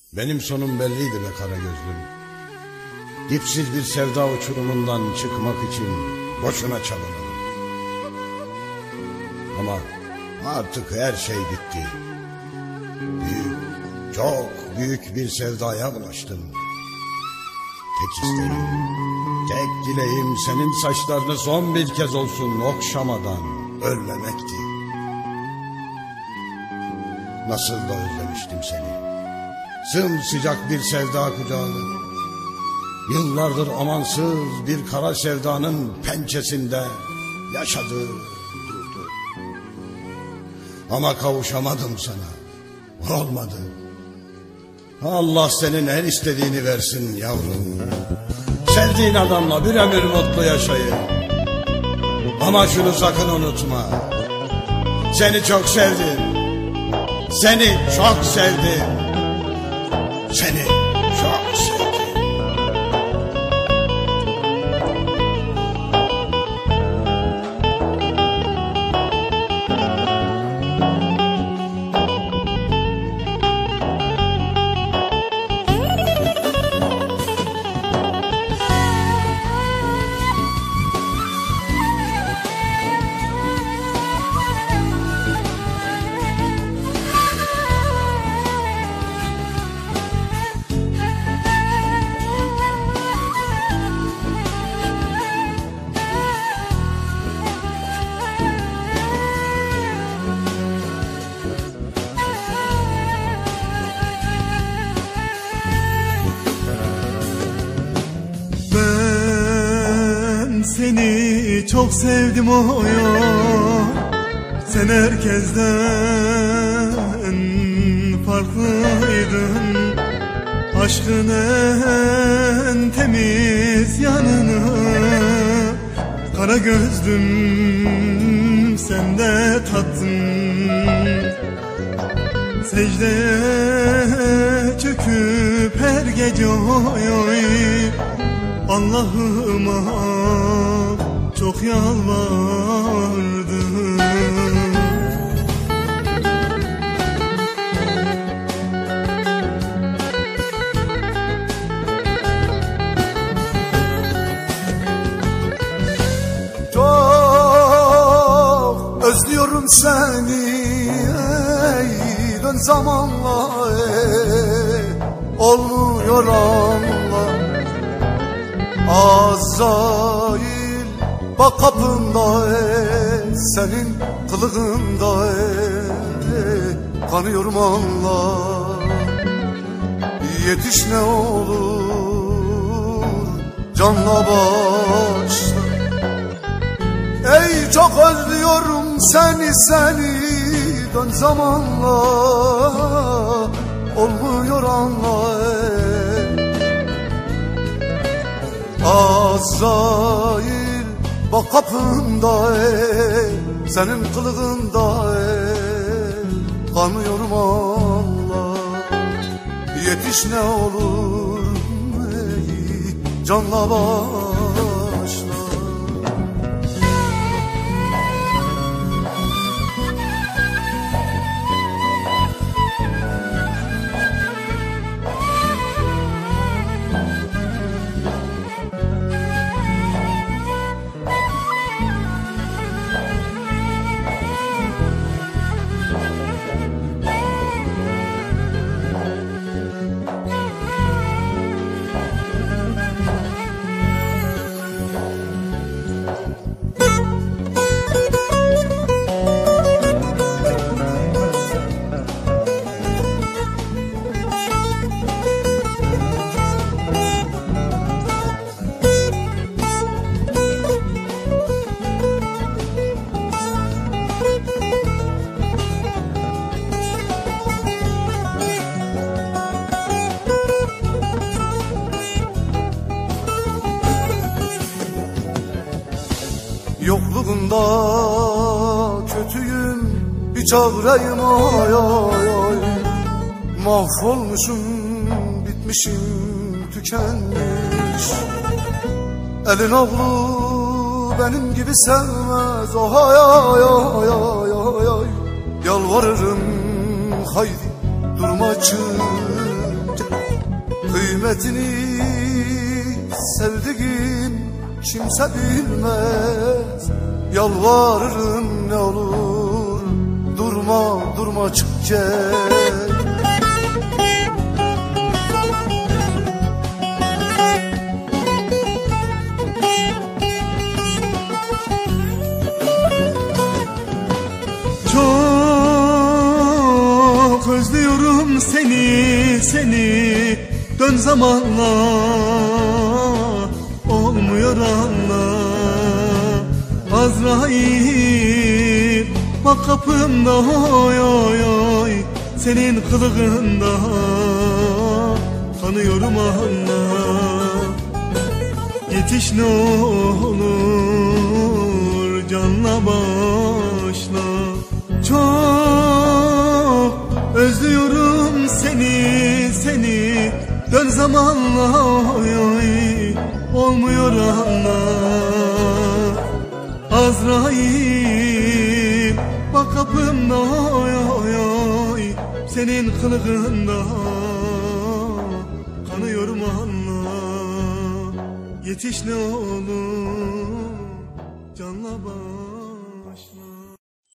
Benim sonum belliydi be kara gözlüm. Dipsiz bir sevda uçurumundan çıkmak için boşuna çabaladım. Ama artık her şey bitti. Büyük, çok büyük bir sevdaya bulaştım. Tek isteğim, tek dileğim senin saçlarını son bir kez olsun okşamadan ölmemekti. Nasıl da özlemiştim seni. Sımsıcak bir sevda kucağını. Yıllardır amansız bir kara sevdanın pençesinde yaşadı, durdu. Ama kavuşamadım sana. Olmadı. Allah senin her istediğini versin yavrum. Sevdiğin adamla bir ömür mutlu yaşayın. Ama şunu sakın unutma. Seni çok sevdim. Seni çok sevdim. Seni çok sevdim. Seni çok sevdim oy. Sen herkesten farklıydın. Aşkın en temiz yanını kara gözlüm sende tattım. Secdeye çöküp her gece oy Allah'ıma çok yalvardım. Çok özlüyorum seni ey, dön zamanla ey, olmuyor anla. Azrail bak kapında ey, senin kılığında ey, kanıyorum anla. Yetiş ne olur canla başla. Ey çok özlüyorum seni dön zamanla, olmuyor anla ey. Azrail bak kapında ey, senin kılığında ey, kanıyorum Allah. Yetiş ne olur ey, canla başla. Yokluğunda kötüyüm, bir çareyim ay ay ay. Mahvolmuşum, bitmişim, tükenmiş. Elin oğlu benim gibi sevmez o ay ay ay ay ay ay. Yalvarırım haydi durma çık. Kıymetini sevdiğim kimse bilmez. Yalvarırım ne olur durma durma çık gel. Çok özlüyorum seni, dön zamanla, olmuyor anla. Azrail bak kapımda, oy oy oy, senin kılığında kanıyorum anla. Yetiş ne olur canla başla. Çok özlüyorum seni, dön zamanla, oy oy, olmuyor anla. Azrail bak kapımda, oy oy oy, senin kılığında kanıyorum anla. Yetiş ne olur canla bak.